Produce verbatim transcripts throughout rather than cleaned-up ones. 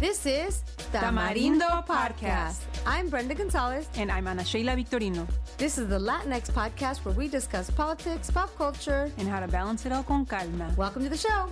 This is Tamarindo Podcast. I'm Brenda Gonzalez. And I'm Ana Sheila Victorino. This is the Latinx podcast where we discuss politics, pop culture, and how to balance it all con calma. Welcome to the show.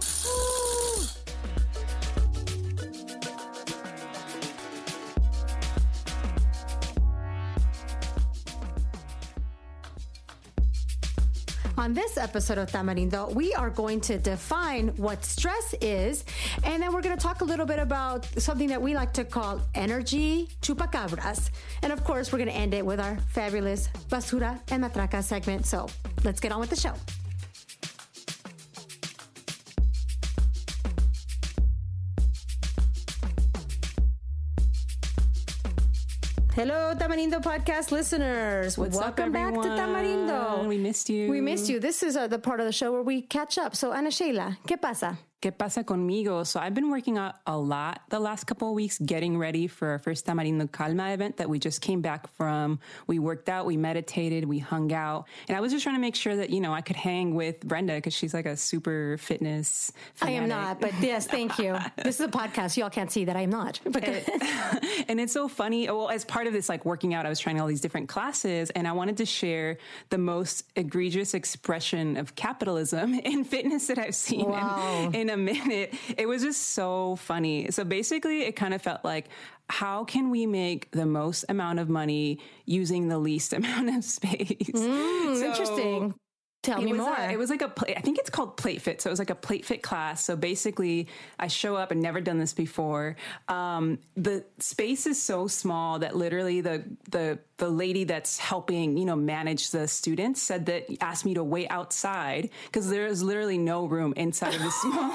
On this episode of Tamarindo, we are going to define what stress is, and then we're going to talk a little bit about something that we like to call energy chupacabras. And of course, we're going to end it with our fabulous Basura and Matraca segment. So let's get on with the show. Hello, Tamarindo podcast listeners. What's Welcome up, back to Tamarindo. We missed you. We missed you. This is uh, the part of the show where we catch up. So, Ana Sheila, ¿qué pasa? ¿Qué pasa conmigo? So I've been working out a lot the last couple of weeks, getting ready for our first Tamarindo Calma event that we just came back from. We worked out, we meditated, we hung out. And I was just trying to make sure that, you know, I could hang with Brenda because she's like a super fitness fanatic. I am not, but yes, thank you. This is a podcast. Y'all can't see that I am not. and, and it's so funny. Well, as part of this, like working out, I was trying all these different classes and I wanted to share the most egregious expression of capitalism in fitness that I've seen wow. in, in a minute. It was just so funny. So basically, it kind of felt like, how can we make the most amount of money using the least amount of space? Mm, so, interesting. Tell it me was more. A, it was like a, I think it's called Plate Fit. So it was like a Plate Fit class. So basically I show up and never done this before. Um, the space is so small that literally the, the, the lady that's helping, you know, manage the students said that, asked me to wait outside because there is literally no room inside of the small.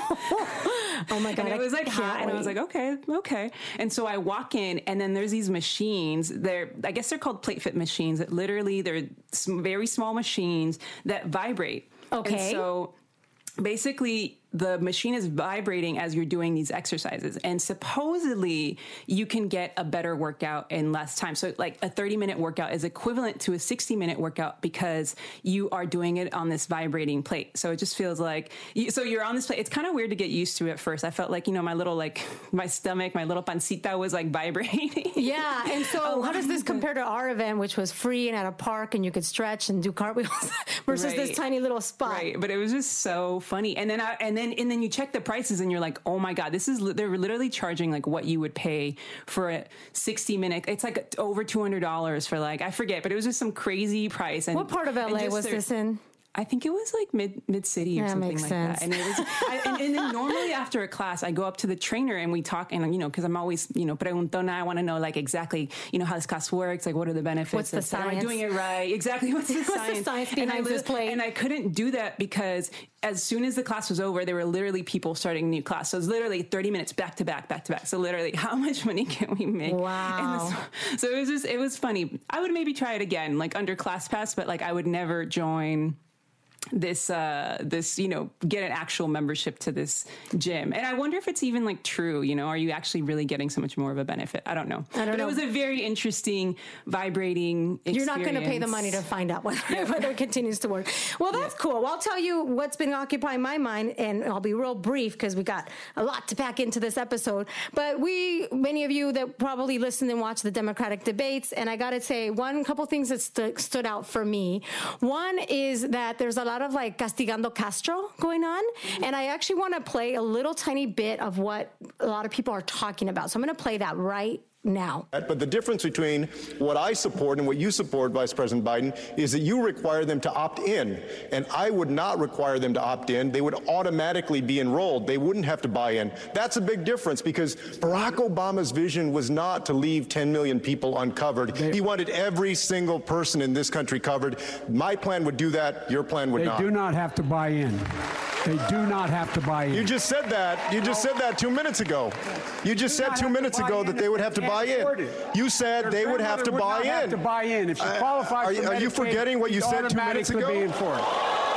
Oh my God. And it was like hot. Wait. And I was like, okay, okay. And so I walk in and then there's these machines. They're, I guess they're called Plate Fit machines that literally they're very small machines that vibrate. Okay. And so basically the machine is vibrating as you're doing these exercises. And supposedly you can get a better workout in less time. So like a thirty minute workout is equivalent to a sixty minute workout because you are doing it on this vibrating plate. So it just feels like, you, so you're on this plate. It's kind of weird to get used to at first. I felt like, you know, my little, like my stomach, my little pancita was like vibrating. Yeah. And so how does this compare to our event, which was free and at a park and you could stretch and do cartwheels versus right. this tiny little spot? Right. But it was just so funny. And then I, and then And, and then you check the prices and you're like, oh my God, this is, they're literally charging like what you would pay for a sixty minute. It's like over two hundred dollars for like, I forget, but it was just some crazy price. And what part of L A was their, this in? I think it was like mid mid city or that something makes like sense. that. And it was, I, and, and then normally after a class, I go up to the trainer and we talk, and you know, because I'm always, you know, preguntona, I want to know like exactly, you know, how this class works, like what are the benefits? What's the and, science? Am I doing it right? Exactly. What's the What's science? the science and behind I, this plate? And I couldn't do that because as soon as the class was over, there were literally people starting a new class. So it was literally thirty minutes back to back, back to back. So literally, how much money can we make? Wow. This, so it was just, it was funny. I would maybe try it again, like under ClassPass, but like I would never join this, uh, this, you know, get an actual membership to this gym. And I wonder if it's even like true, you know, are you actually really getting so much more of a benefit? I don't know. I don't but know. it was a very interesting, vibrating experience. You're not going to pay the money to find out whether, yeah. whether it continues to work. Well, that's yeah. cool. Well, I'll tell you what's been occupying my mind, and I'll be real brief because we got a lot to pack into this episode. But we, many of you that probably listened and watched the Democratic debates, and I got to say one couple things that st- stood out for me. One is that there's a lot of like castigando Castro going on. Mm-hmm. And I actually want to play a little tiny bit of what a lot of people are talking about. So I'm going to play that right now. But the difference between what I support and what you support, Vice President Biden, is that you require them to opt in. And I would not require them to opt in. They would automatically be enrolled. They wouldn't have to buy in. That's a big difference because Barack Obama's vision was not to leave ten million people uncovered. They, he wanted every single person in this country covered. My plan would do that. Your plan would they not. They do not have to buy in. They do not have to buy in. You just said that. You just said that two minutes ago. You just said two minutes ago that they would have to buy in. You said they would have to buy in. Have to buy in if she qualifies. Uh, are, are you forgetting what you said two minutes ago? Be in for it.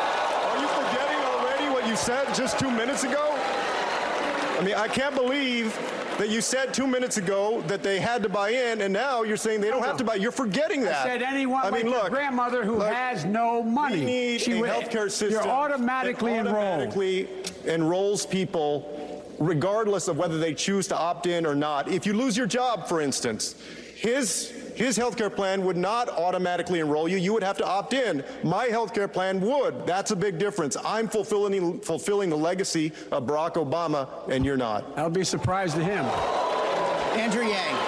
Are you forgetting already what you said just two minutes ago? I mean, I can't believe that you said two minutes ago that they had to buy in, and now you're saying they don't have to buy. You're forgetting that. I said anyone I mean, like look, your grandmother who look, has no money. We need she a would, healthcare system you're automatically that enrolled. automatically enrolls people regardless of whether they choose to opt in or not. If you lose your job, for instance, his His health care plan would not automatically enroll you. You would have to opt in. My health care plan would. That's a big difference. I'm fulfilling, fulfilling the legacy of Barack Obama, and you're not. I'll be surprised to him. Andrew Yang.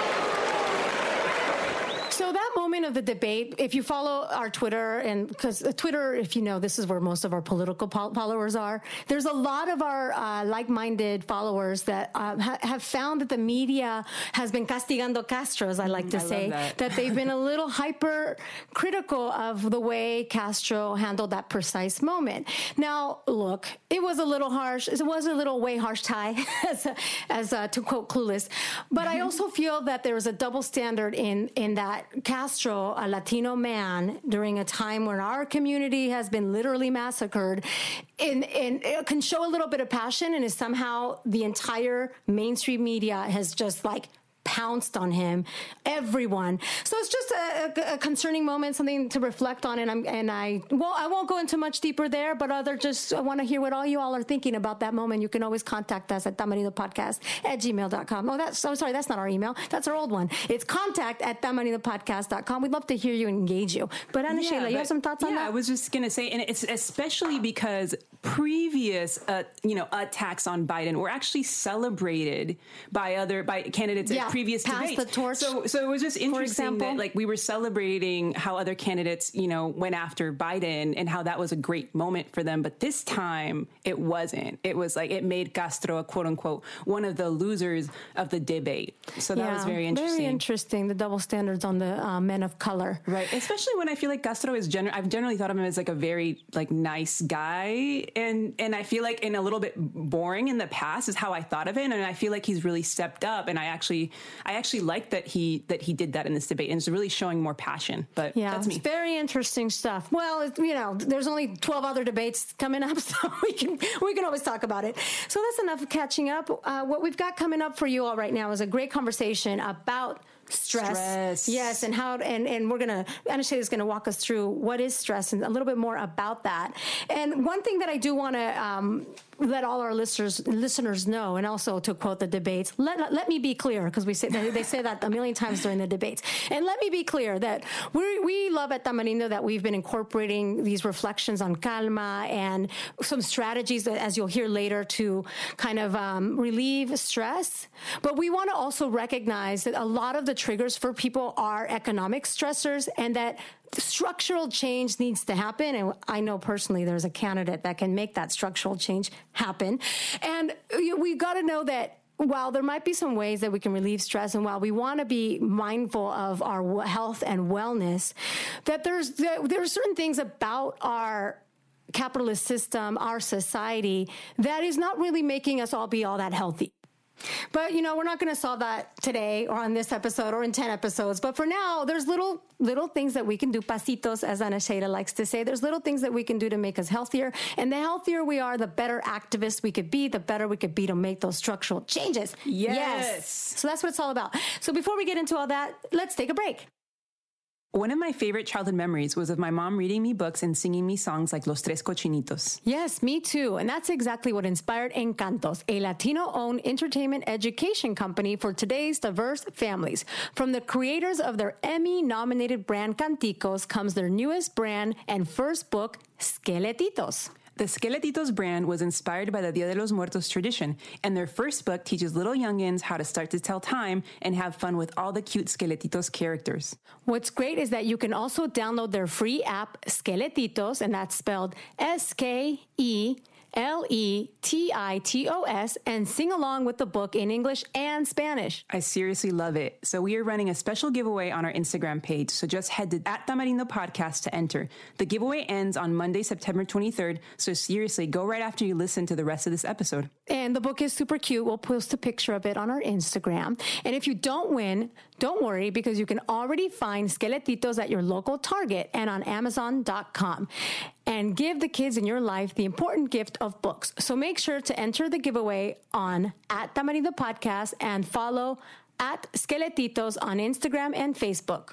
So that moment of the debate, if you follow our Twitter, and because Twitter, if you know, this is where most of our political followers are, there's a lot of our uh, like-minded followers that uh, ha- have found that the media has been castigando Castro, as I like to I say, that. that they've been a little hyper-critical of the way Castro handled that precise moment. Now, look, it was a little harsh. It was a little way harsh, Ty, as, as uh, to quote Clueless. But I also feel that there was a double standard in, in that Castro, a Latino man, during a time when our community has been literally massacred, in, in, it can show a little bit of passion, and is somehow the entire mainstream media has just like pounced on him, everyone. So it's just a, a, a concerning moment, something to reflect on. And I'm, and I, well, I won't go into much deeper there, but other just, I want to hear what all you all are thinking about that moment. You can always contact us at tamarinopodcast at gmail dot com. Oh, that's, I'm sorry, that's not our email. That's our old one. It's contact at tamarinopodcast dot com. We'd love to hear you and engage you. But Ana Yeah, Sheila, you but- have some thoughts on yeah, that? I was just going to say, and it's especially because previous, uh, you know, attacks on Biden were actually celebrated by other, by candidates Yeah, at previous pass debates. the torch, So, so it was just interesting example. that, like, we were celebrating how other candidates, you know, went after Biden and how that was a great moment for them. But this time it wasn't. It was like, it made Castro a quote unquote one of the losers of the debate. So that was very interesting. Very interesting, the double standards on the uh, men of color. Right. Especially when I feel like Castro is gener- I've generally thought of him as like a very like nice guy. And, and I feel like in a little bit boring in the past is how I thought of it. And I feel like he's really stepped up. And I actually, I actually like that he, that he did that in this debate, and it's really showing more passion, but Yeah, that's me. it's very interesting stuff. Well, it, you know, there's only twelve other debates coming up, so we can we can always talk about it. So that's enough catching up. Uh, what we've got coming up for you all right now is a great conversation about stress. Stress. Yes, and how and, and we're gonna Ana Sheila is gonna walk us through what is stress and a little bit more about that. And one thing that I do want to um, let all our listeners listeners know, and also to quote the debates, let let, let me be clear, because we say they, they say that a million times during the debates. And let me be clear that we we love at Tamarindo that we've been incorporating these reflections on calma and some strategies that, as you'll hear later, to kind of um, relieve stress. But we want to also recognize that a lot of the triggers for people are economic stressors, and that structural change needs to happen. And I know personally there's a candidate that can make that structural change happen. And we've got to know that while there might be some ways that we can relieve stress, and while we want to be mindful of our health and wellness, that there's there are certain things about our capitalist system, our society, that is not really making us all be all that healthy. But, you know, we're not going to solve that today or on this episode or in ten episodes. But for now, there's little little things that we can do, pasitos, as Ana Sheila likes to say. There's little things that we can do to make us healthier. And the healthier we are, the better activists we could be, the better we could be to make those structural changes. Yes. So that's what it's all about. So before we get into all that, let's take a break. One of my favorite childhood memories was of my mom reading me books and singing me songs like Los Tres Cochinitos. Yes, me too. And that's exactly what inspired Encantos, a Latino-owned entertainment education company for today's diverse families. From the creators of their Emmy-nominated brand Canticos comes their newest brand and first book, Skeletitos. The Skeletitos brand was inspired by the Dia de los Muertos tradition, and their first book teaches little youngins how to start to tell time and have fun with all the cute Skeletitos characters. What's great is that you can also download their free app, Skeletitos, and that's spelled S K E L E T I T O S, and sing along with the book in English and Spanish. I seriously love it. So we are running a special giveaway on our Instagram page. So just head to at Tamarindo Podcast to enter. The giveaway ends on Monday, September twenty-third. So seriously, go right after you listen to the rest of this episode. And the book is super cute. We'll post a picture of it on our Instagram. And if you don't win, don't worry, because you can already find Skeletitos at your local Target and on Amazon dot com. And give the kids in your life the important gift of books. So make sure to enter the giveaway on at Tamarindo Podcast and follow at Skeletitos on Instagram and Facebook.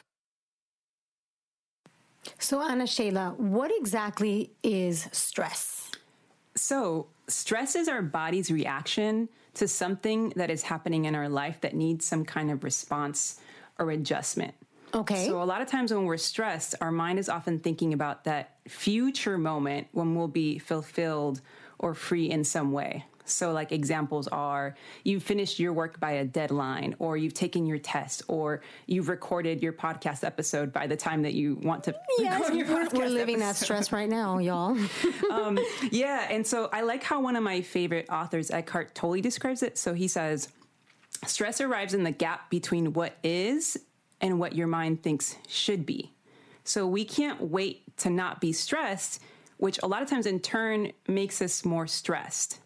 So Ana Sheila, what exactly is stress? So stress is our body's reaction to something that is happening in our life that needs some kind of response or adjustment. Okay. So a lot of times when we're stressed, our mind is often thinking about that future moment when we'll be fulfilled or free in some way. So like examples are you've finished your work by a deadline, or you've taken your test, or you've recorded your podcast episode by the time that you want to yes, record your we're, podcast we're living episode. that stress right now, y'all. um, yeah. And so I like how one of my favorite authors, Eckhart Tolle, describes it. So he says, stress arrives in the gap between what is and what your mind thinks should be. So we can't wait to not be stressed, which a lot of times in turn makes us more stressed.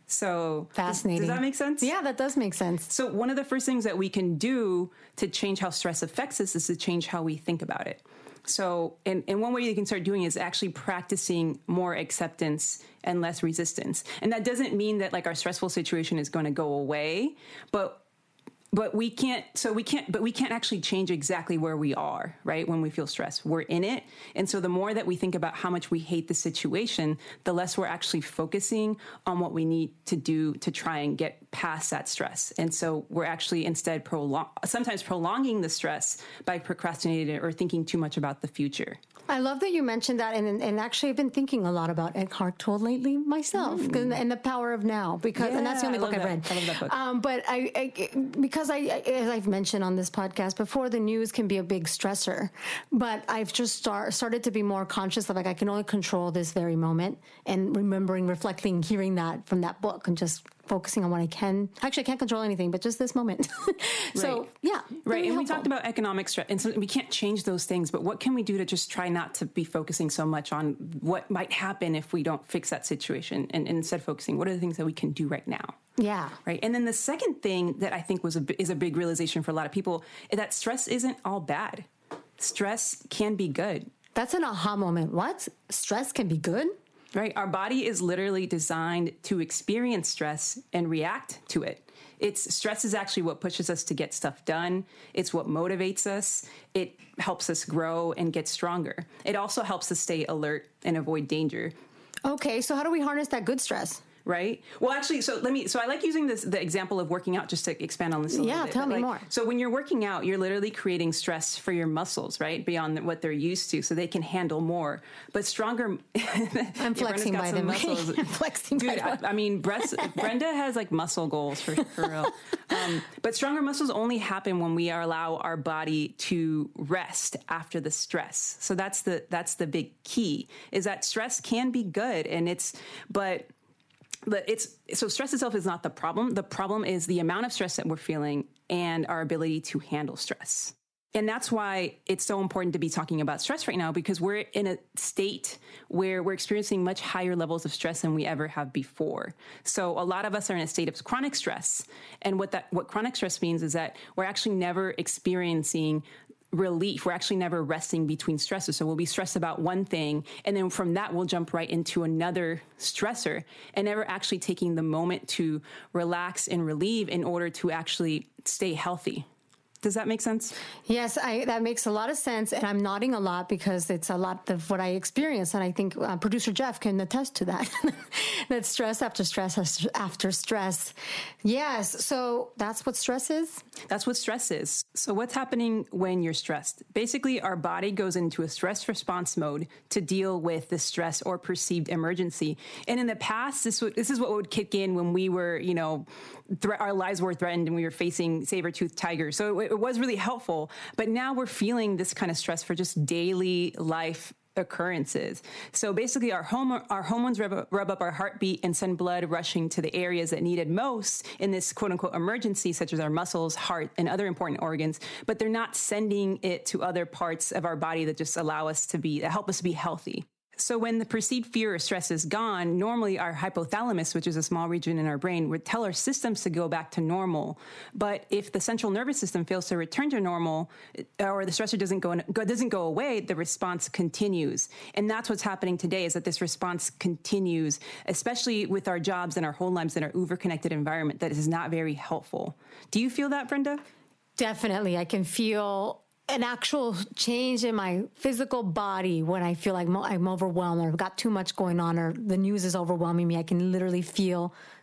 So fascinating. Does, does that make sense? Yeah, that does make sense. So one of the first things that we can do to change how stress affects us is to change how we think about it. So, and, and one way you can start doing is actually practicing more acceptance and less resistance. And that doesn't mean that like our stressful situation is going to go away, but But we can't, so we can't, but we can't actually change exactly where we are, right? When we feel stressed, we're in it. And so the more that we think about how much we hate the situation, the less we're actually focusing on what we need to do to try and get past that stress. And so we're actually instead prolong, sometimes prolonging the stress by procrastinating or thinking too much about the future. I love that you mentioned that, and and actually I've been thinking a lot about Eckhart Tolle lately myself, mm. and the power of now, because yeah, and that's the only I book I've that. read. I love that book. Um, but I, I because I, as I've mentioned on this podcast before, the news can be a big stressor, but I've just start, started to be more conscious of like I can only control this very moment, and remembering, reflecting, hearing that from that book, and just focusing on what I can. Actually, I can't control anything, but just this moment. So, right. yeah. Right. And helpful. we talked about economic stress, and so we can't change those things, but what can we do to just try not to be focusing so much on what might happen if we don't fix that situation, and, and instead focusing, what are the things that we can do right now? Yeah. Right. And then the second thing that I think was a, is a big realization for a lot of people is that stress isn't all bad. Stress can be good. That's an aha moment. What? Stress can be good? Right. Our body is literally designed to experience stress and react to it. It's stress is actually what pushes us to get stuff done. It's what motivates us. It helps us grow and get stronger. It also helps us stay alert and avoid danger. Okay. So how do we harness that good stress? Right. Well, actually, so let me, so I like using this, the example of working out just to expand on this a little yeah, bit. tell But me like, more. So when you're working out, you're literally creating stress for your muscles, right? Beyond what they're used to, so they can handle more. But stronger. I'm flexing by the way. I'm flexing Dude, by the I, I mean, breast, Brenda has like muscle goals for, for real. Um, but stronger muscles only happen when we allow our body to rest after the stress. So that's the, that's the big key, is that stress can be good, and it's, but But it's, so stress itself is not the problem. The problem is the amount of stress that we're feeling and our ability to handle stress. And that's why it's so important to be talking about stress right now, because we're in a state where we're experiencing much higher levels of stress than we ever have before. So a lot of us are in a state of chronic stress. And what that, what chronic stress means is that we're actually never experiencing relief. We're actually never resting between stresses. So we'll be stressed about one thing, and then from that, we'll jump right into another stressor, and never actually taking the moment to relax and relieve in order to actually stay healthy. Does that make sense? Yes, I, that makes a lot of sense. And I'm nodding a lot because it's a lot of what I experience. And I think uh, producer Jeff can attest to that. That stress after stress after stress. Yes. So that's what stress is? That's what stress is. So what's happening when you're stressed? Basically, our body goes into a stress response mode to deal with the stress or perceived emergency. And in the past, this would, this is what would kick in when we were, you know, thre- our lives were threatened and we were facing saber-toothed tigers. So it, it was really helpful. But now we're feeling this kind of stress for just daily life occurrences. So basically our home, our hormones rub, rub up our heartbeat and send blood rushing to the areas that need it most in this quote unquote emergency, such as our muscles, heart, and other important organs, but they're not sending it to other parts of our body that just allow us to be, that help us be healthy. So when the perceived fear or stress is gone, normally our hypothalamus, which is a small region in our brain, would tell our systems to go back to normal. But if the central nervous system fails to return to normal, or the stressor doesn't go, doesn't go away, the response continues. And that's what's happening today, is that this response continues, especially with our jobs and our whole lives in our uber-connected environment that is not very helpful. Do you feel that, Brenda? Definitely. I can feel an actual change in my physical body when I feel like I'm overwhelmed, or I've got too much going on, or the news is overwhelming me. I can literally feel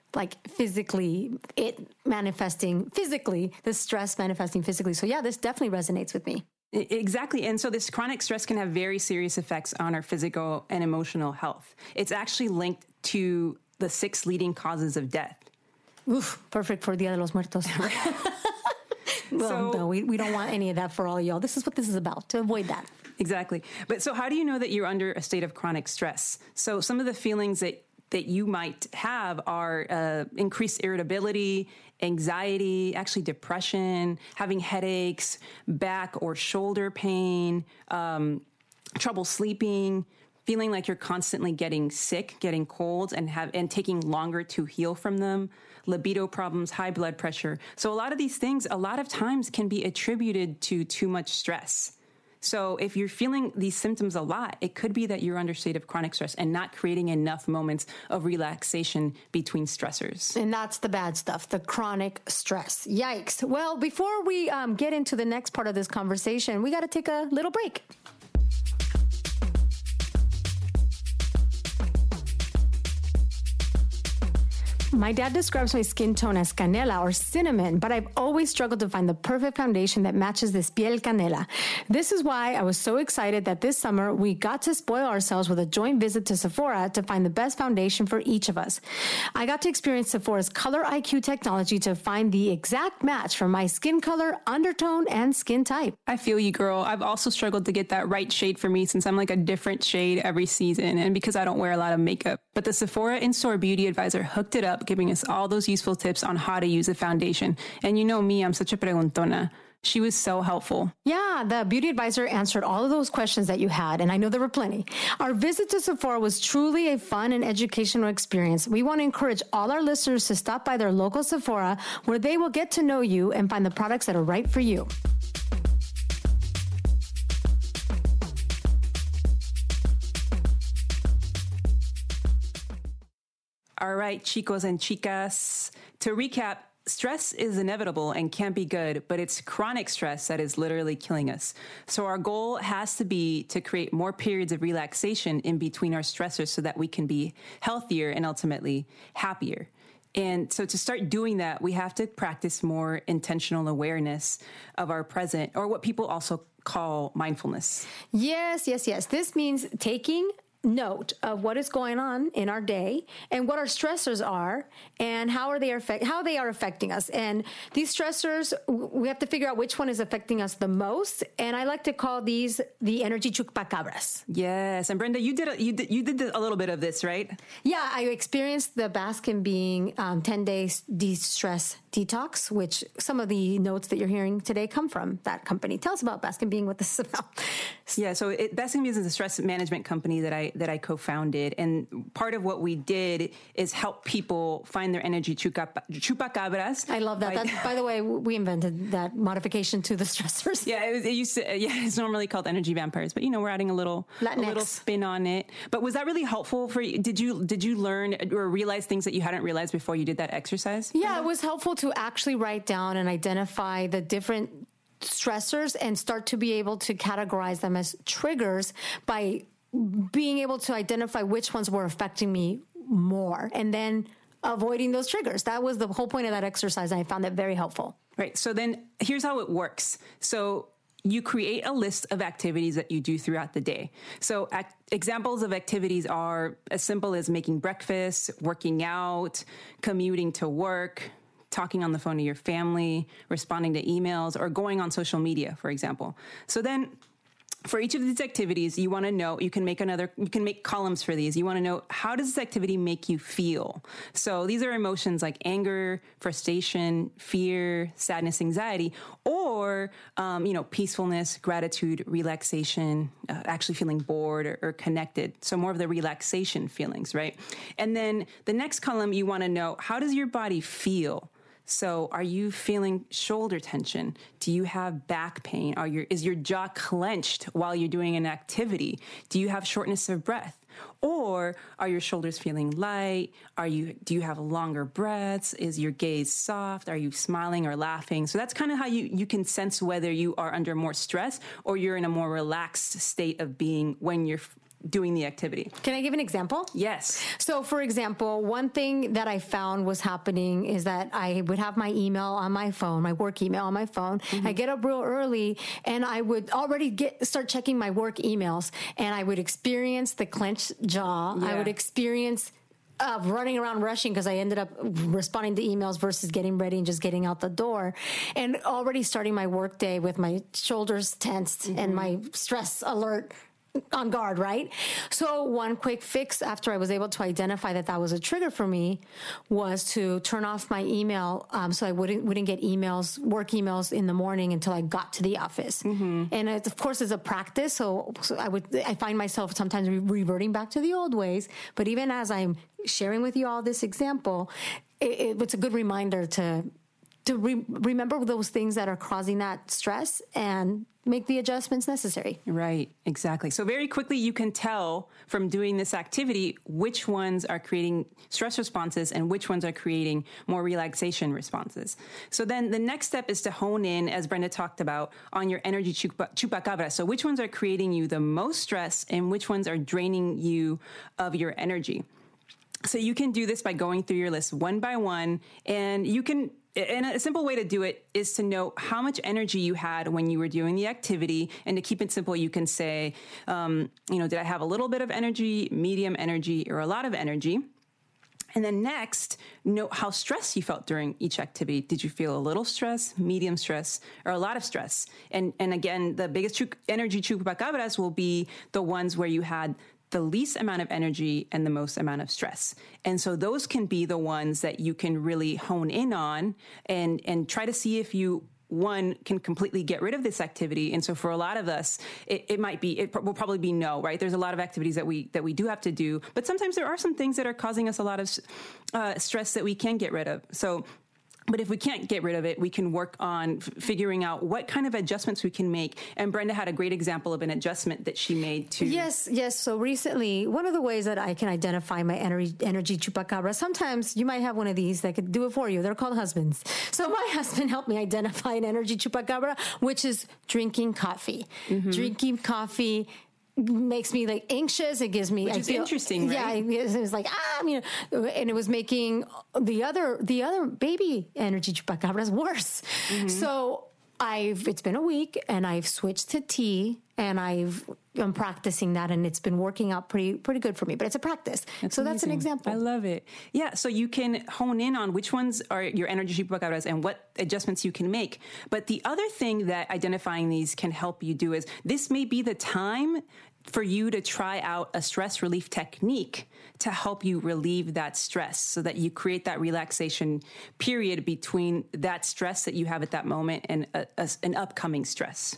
like physically it manifesting physically, the stress manifesting physically. So yeah, this definitely resonates with me. Exactly. And so this chronic stress can have very serious effects on our physical and emotional health. It's actually linked to the six leading causes of death. Oof, perfect for Dia de los Muertos. Well, so, no, we, we don't want any of that for all y'all. This is what this is about, to avoid that. Exactly. But so how do you know that you're under a state of chronic stress? So some of the feelings that, that you might have are uh, increased irritability, anxiety, actually depression, having headaches, back or shoulder pain, um, trouble sleeping, feeling like you're constantly getting sick, getting colds, and have and taking longer to heal from them, libido problems, high blood pressure. So a lot of these things, a lot of times can be attributed to too much stress. So if you're feeling these symptoms a lot, it could be that you're under a state of chronic stress and not creating enough moments of relaxation between stressors. And that's the bad stuff, the chronic stress. Yikes. Well, before we um, get into the next part of this conversation, we got to take a little break. My dad describes my skin tone as canela or cinnamon, but I've always struggled to find the perfect foundation that matches this piel canela. This is why I was so excited that this summer we got to spoil ourselves with a joint visit to Sephora to find the best foundation for each of us. I got to experience Sephora's Color I Q technology to find the exact match for my skin color, undertone, and skin type. I feel you, girl. I've also struggled to get that right shade for me since I'm like a different shade every season and because I don't wear a lot of makeup. But the Sephora In-Store Beauty Advisor hooked it up, giving us all those useful tips on how to use a foundation. And you know me, I'm such a preguntona. She was so helpful. Yeah, the beauty advisor answered all of those questions that you had, and I know there were plenty. Our visit to Sephora was truly a fun and educational experience. We want to encourage all our listeners to stop by their local Sephora, where they will get to know you and find the products that are right for you. All right, chicos and chicas. To recap, stress is inevitable and can be good, but it's chronic stress that is literally killing us. So our goal has to be to create more periods of relaxation in between our stressors so that we can be healthier and ultimately happier. And so to start doing that, we have to practice more intentional awareness of our present, or what people also call mindfulness. Yes, yes, yes. This means taking note of what is going on in our day and what our stressors are and how are they affect how they are affecting us. And these stressors, we have to figure out which one is affecting us the most. And I like to call these the energy chupacabras. Yes, and Brenda, you did a, you did you did a little bit of this, right? Yeah, I experienced the Baskin being um, ten days de-stress detox, which some of the notes that you're hearing today come from that company. Tell us about Baskin Being, what this is about. Yeah, so it, Baskin Being is a stress management company that I that I co-founded, and part of what we did is help people find their energy chupacabras. I love that. By, that. By the way, we invented that modification to the stressors. Yeah, it, was, it used to. Yeah, it's normally called energy vampires, but you know we're adding a little Latinx. a little spin on it. But was that really helpful for you? Did you did you learn or realize things that you hadn't realized before you did that exercise? Yeah, it was helpful to actually write down and identify the different stressors and start to be able to categorize them as triggers by being able to identify which ones were affecting me more and then avoiding those triggers. That was the whole point of that exercise, and I found it very helpful. Right. So then here's how it works. So you create a list of activities that you do throughout the day. So act- examples of activities are as simple as making breakfast, working out, commuting to work, talking on the phone to your family, responding to emails, or going on social media, for example. So then for each of these activities, you want to know, you can make another, you can make columns for these. You want to know, how does this activity make you feel? So these are emotions like anger, frustration, fear, sadness, anxiety, or, um, you know, peacefulness, gratitude, relaxation, uh, actually feeling bored or, or connected. So more of the relaxation feelings, right? And then the next column, you want to know, how does your body feel? So are you feeling shoulder tension? Do you have back pain? Are your, is your jaw clenched while you're doing an activity? Do you have shortness of breath? Or are your shoulders feeling light? Are you, do you have longer breaths? Is your gaze soft? Are you smiling or laughing? So that's kind of how you, you can sense whether you are under more stress or you're in a more relaxed state of being when you're doing the activity. Can I give an example? Yes. So, for example, one thing that I found was happening is that I would have my email on my phone, my work email on my phone. Mm-hmm. I get up real early and I would already get start checking my work emails, and I would experience the clenched jaw. Yeah. I would experience Uh, running around rushing because I ended up responding to emails versus getting ready and just getting out the door, and already starting my work day with my shoulders tensed mm-hmm. and my stress alert on guard, right? So one quick fix after I was able to identify that that was a trigger for me was to turn off my email um, so I wouldn't wouldn't get emails, work emails in the morning until I got to the office. Mm-hmm. And it, of course, it's a practice. So, so I would I find myself sometimes re- reverting back to the old ways. But even as I'm sharing with you all this example, it, it, it's a good reminder to to re- remember those things that are causing that stress and make the adjustments necessary. Right, exactly. So very quickly, you can tell from doing this activity which ones are creating stress responses and which ones are creating more relaxation responses. So then the next step is to hone in, as Brenda talked about, on your energy chupa- chupacabra. So which ones are creating you the most stress and which ones are draining you of your energy. So you can do this by going through your list one by one, and you can And a simple way to do it is to know how much energy you had when you were doing the activity. And to keep it simple, you can say, um, you know, did I have a little bit of energy, medium energy, or a lot of energy? And then next, note how stressed you felt during each activity. Did you feel a little stress, medium stress, or a lot of stress? And and again, the biggest chu- energy chupacabras will be the ones where you had the least amount of energy and the most amount of stress. And so those can be the ones that you can really hone in on and, and try to see if you, one, can completely get rid of this activity. And so for a lot of us, it, it might be, it will probably be no, right? There's a lot of activities that we, that we do have to do, but sometimes there are some things that are causing us a lot of uh, stress that we can get rid of. So But if we can't get rid of it, we can work on f- figuring out what kind of adjustments we can make. And Brenda had a great example of an adjustment that she made to... Yes, yes. So recently, one of the ways that I can identify my energy, energy chupacabra, sometimes you might have one of these that could do it for you. They're called husbands. So my husband helped me identify an energy chupacabra, which is drinking coffee. Mm-hmm. Drinking coffee makes me like anxious. It gives me, which I is feel, interesting, right? Yeah, it was like, ah, you know, and it was making the other, the other baby energy chupacabras worse. Mm-hmm. So I've, it's been a week and I've switched to tea and I've, I'm practicing that and it's been working out pretty, pretty good for me, but it's a practice. That's so amazing. That's an example. I love it. Yeah. So you can hone in on which ones are your energy chupacabras and what adjustments you can make. But the other thing that identifying these can help you do is this may be the time for you to try out a stress relief technique to help you relieve that stress so that you create that relaxation period between that stress that you have at that moment and a, a, an upcoming stress.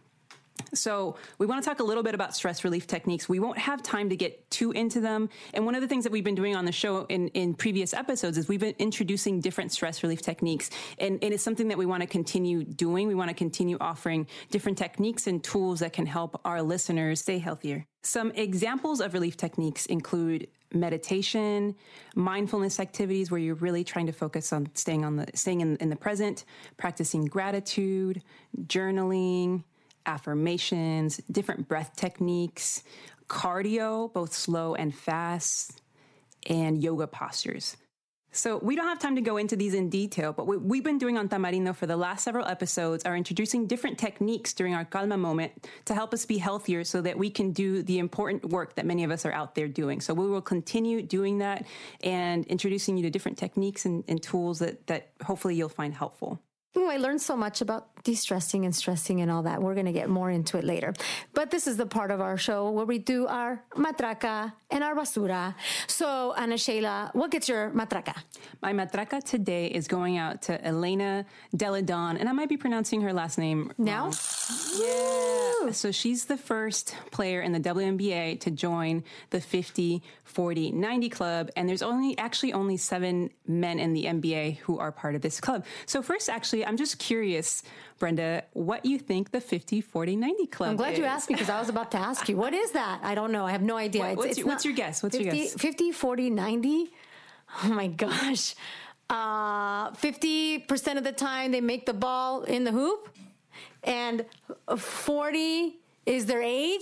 So we want to talk a little bit about stress relief techniques. We won't have time to get too into them. And one of the things that we've been doing on the show in, in previous episodes is we've been introducing different stress relief techniques. And, and it's something that we want to continue doing. We want to continue offering different techniques and tools that can help our listeners stay healthier. Some examples of relief techniques include meditation, mindfulness activities where you're really trying to focus on staying on the staying in, in the present, practicing gratitude, journaling, affirmations, different breath techniques, cardio, both slow and fast, and yoga postures. So we don't have time to go into these in detail, but what we've been doing on Tamarindo for the last several episodes are introducing different techniques during our calma moment to help us be healthier so that we can do the important work that many of us are out there doing. So we will continue doing that and introducing you to different techniques and, and tools that, that hopefully you'll find helpful. Oh, I learned so much about de-stressing and stressing and all that. We're going to get more into it later. But this is the part of our show where we do our matraca and our basura. So, Ana Sheila, what gets your matraca? My matraca today is going out to Elena Deladon, and I might be pronouncing her last name now. Wrong. Yeah. So she's the first player in the W N B A to join the fifty, forty, ninety club. And there's only actually only seven men in the N B A who are part of this club. So first, actually, I'm just curious, Brenda, what you think the fifty, forty, ninety club is. I'm glad is. you asked me because I was about to ask you. What is that? I don't know. I have no idea. What, it's, what's, it's your, what's your guess? What's fifty, your guess? fifty, forty, ninety? Oh, my gosh. Uh, fifty percent of the time they make the ball in the hoop. And forty is their age.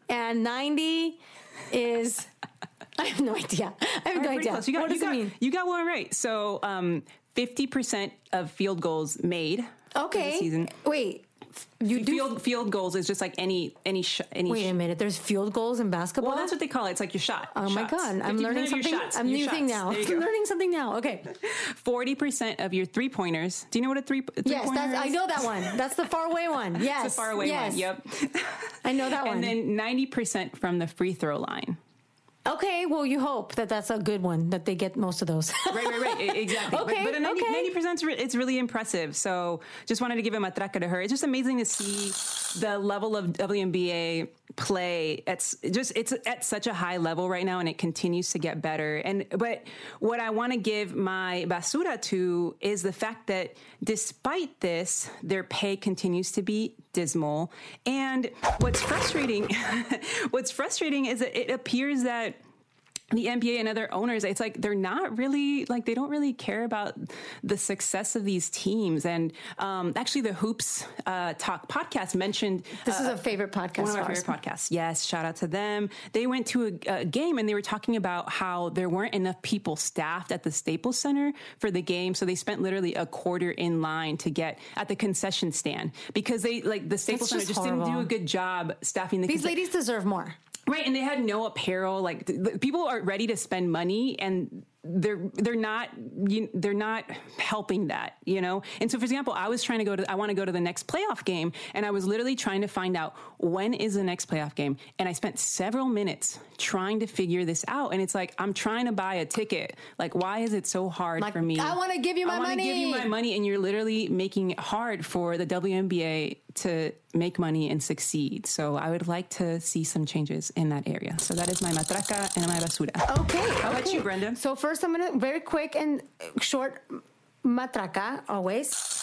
And ninety is... I have no idea. I have no Right, idea. close. You got, what does you it got, mean? You got one right. So um, fifty percent of field goals made Okay. this season. Wait. You do... Field field goals is just like any any sh- any. Wait a sh- minute. There's field goals in basketball? Well, that's what they call it. It's like your shot. Oh my shots. God. I'm fifty percent learning of your something. shots, I'm your new thing shots. now. There you I'm go. learning something now. Okay. Forty percent of your three pointers. Do you know what a three? three Yes, that's, I know that one. That's the far away one. Yes. It's a far away yes. one. Yep. I know that one. And then ninety percent from the free throw line. Okay, well, you hope that that's a good one, that they get most of those. Right, right, right. E- Exactly. Okay, But, but a ninety, okay. ninety percent, re- it's really impressive. So just wanted to give a matraca to her. It's just amazing to see the level of W N B A play. It's just, it's at such a high level right now, and it continues to get better. And, but what I want to give my basura to is the fact that despite this, their pay continues to be dismal. And what's frustrating, what's frustrating is that it appears that the N B A and other owners, it's like they're not really, like, they don't really care about the success of these teams. And um, actually, the Hoops uh, Talk podcast mentioned... This uh, is a favorite podcast One of for our us. favorite podcasts. Yes, shout out to them. They went to a, a game and they were talking about how there weren't enough people staffed at the Staples Center for the game. So they spent literally a quarter in line to get at the concession stand because they, like, the Staples Center just just didn't do horrible. a good job staffing the These conce- ladies deserve more. Right, and they had no apparel. Like th- th- people are ready to spend money, and they're they're not you, they're not helping that, you know. And so, for example, I was trying to go to I want to go to the next playoff game, and I was literally trying to find out when is the next playoff game, and I spent several minutes trying to figure this out. And it's like I'm trying to buy a ticket. Like, why is it so hard Like, for me? I wanna give you my I wanna money. give you my money, and you're literally making it hard for the W N B A to make money and succeed. So I would like to see some changes in that area. So that is my matraca and my basura. Okay. How about okay. you, Brenda? So first, I'm going to, very quick and short, matraca, always.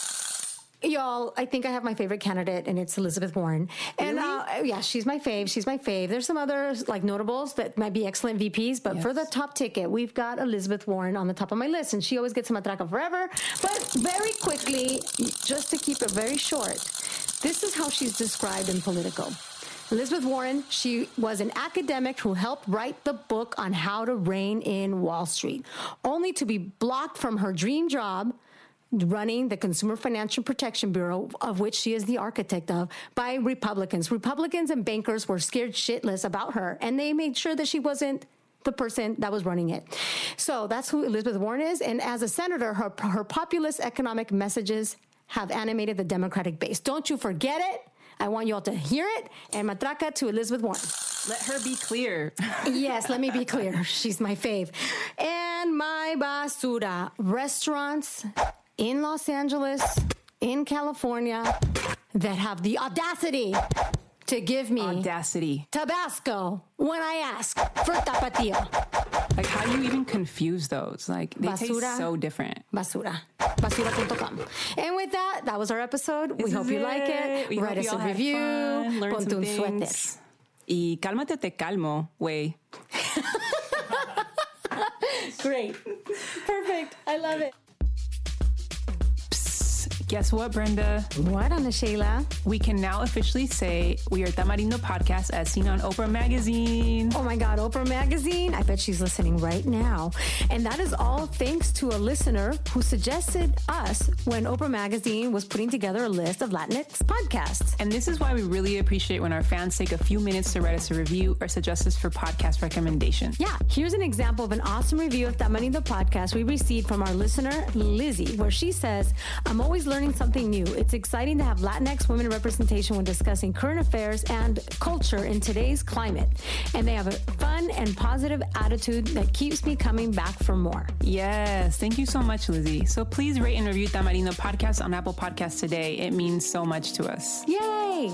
Y'all, I think I have my favorite candidate, and it's Elizabeth Warren. And uh, yeah, she's my fave. She's my fave. There's some others like notables that might be excellent V Ps, but Yes. for the top ticket, we've got Elizabeth Warren on the top of my list, and she always gets a matraca forever. But very quickly, just to keep it very short, this is how she's described in Politico. Elizabeth Warren, she was an academic who helped write the book on how to rein in Wall Street, only to be blocked from her dream job running the Consumer Financial Protection Bureau, of which she is the architect of, by Republicans. Republicans and bankers were scared shitless about her, and they made sure that she wasn't the person that was running it. So that's who Elizabeth Warren is. And as a senator, her, her populist economic messages have animated the Democratic base. Don't you forget it. I want you all to hear it. And matraca to Elizabeth Warren. Let her be clear. Yes, let me be clear. She's my fave. And my basura. Restaurants in Los Angeles, in California, that have the audacity to give me Audacity. Tabasco when I ask for tapatio. Like, how do you even confuse those? Like, they Basura. taste so different. Basura. Basura dot com. And with that, that was our episode. We This hope is you like it. We Write hope us you a all had review. fun, learned Ponte some un things. suéter. Y cálmate, te calmo, güey. Great. Perfect. I love it. Guess what, Brenda? What, Ana Sheila? We can now officially say we are Tamarindo Podcast as seen on Oprah Magazine. Oh my God, Oprah Magazine. I bet she's listening right now. And that is all thanks to a listener who suggested us when Oprah Magazine was putting together a list of Latinx podcasts. And this is why we really appreciate when our fans take a few minutes to write us a review or suggest us for podcast recommendation. Yeah, here's an example of an awesome review of Tamarindo Podcast we received from our listener, Lizzie, where she says, I'm always learning something new. It's exciting to have Latinx women representation when discussing current affairs and culture in today's climate. And they have a fun and positive attitude that keeps me coming back for more. Yes, thank you so much, Lizzie. So please rate and review Tamarindo Podcast on Apple Podcasts today. It means so much to us. Yay!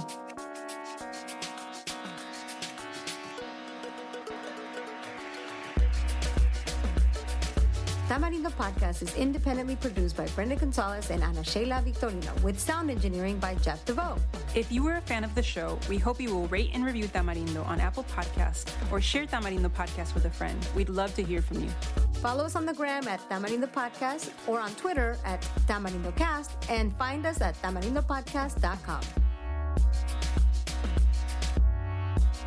Tamarindo Podcast is independently produced by Brenda Gonzalez and Ana Sheila Victorino, with sound engineering by Jeff DeVoe. If you were a fan of the show, we hope you will rate and review Tamarindo on Apple Podcasts or share Tamarindo Podcast with a friend. We'd love to hear from you. Follow us on the gram at Tamarindo Podcast or on Twitter at TamarindoCast, and find us at tamarindo podcast dot com.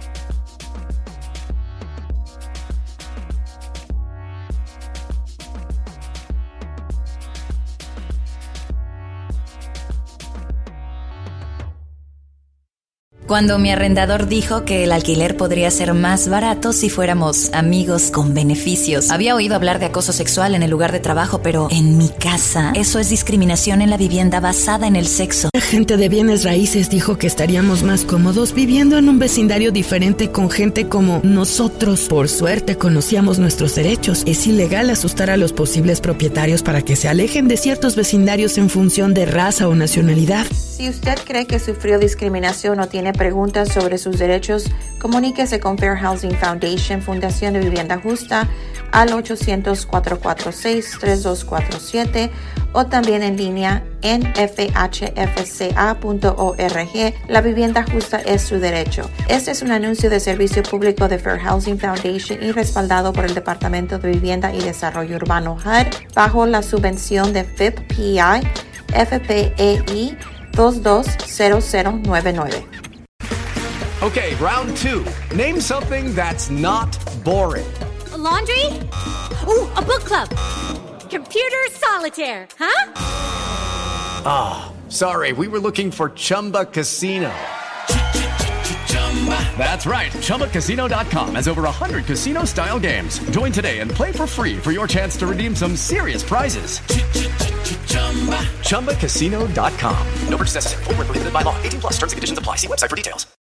cuando mi arrendador dijo que el alquiler podría ser más barato si fuéramos amigos con beneficios. Había oído hablar de acoso sexual en el lugar de trabajo, pero en mi casa, eso es discriminación en la vivienda basada en el sexo. La gente de bienes raíces dijo que estaríamos más cómodos viviendo en un vecindario diferente con gente como nosotros. Por suerte conocíamos nuestros derechos. Es ilegal asustar a los posibles propietarios para que se alejen de ciertos vecindarios en función de raza o nacionalidad. Si usted cree que sufrió discriminación o tiene preguntas sobre sus derechos, comuníquese con Fair Housing Foundation, Fundación de Vivienda Justa, al ochocientos, cuatro cuatro seis, tres dos cuatro siete o también en línea en f h f c a punto org. La vivienda justa es su derecho. Este es un anuncio de servicio público de Fair Housing Foundation y respaldado por el Departamento de Vivienda y Desarrollo Urbano H U D bajo la subvención de F I P P I F P E I dos dos cero cero nueve nueve. Okay, round two. Name something that's not boring. A laundry? Ooh, a book club. Computer solitaire, huh? Ah, oh, sorry. We were looking for Chumba Casino. That's right. Chumba Casino dot com has over one hundred casino-style games. Join today and play for free for your chance to redeem some serious prizes. Chumba Casino dot com. No purchase necessary. Void where prohibited by law. eighteen plus. Terms and conditions apply. See website for details.